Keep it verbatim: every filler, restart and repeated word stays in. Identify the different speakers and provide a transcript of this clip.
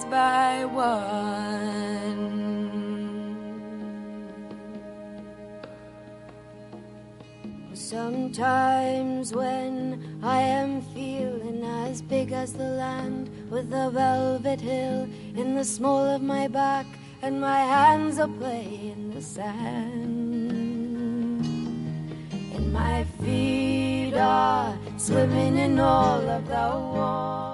Speaker 1: by one. Sometimes when I am feeling as big as the land, with a velvet hill in the small of my back, and my hands are playing the sand, and my feet are swimming in all of the water.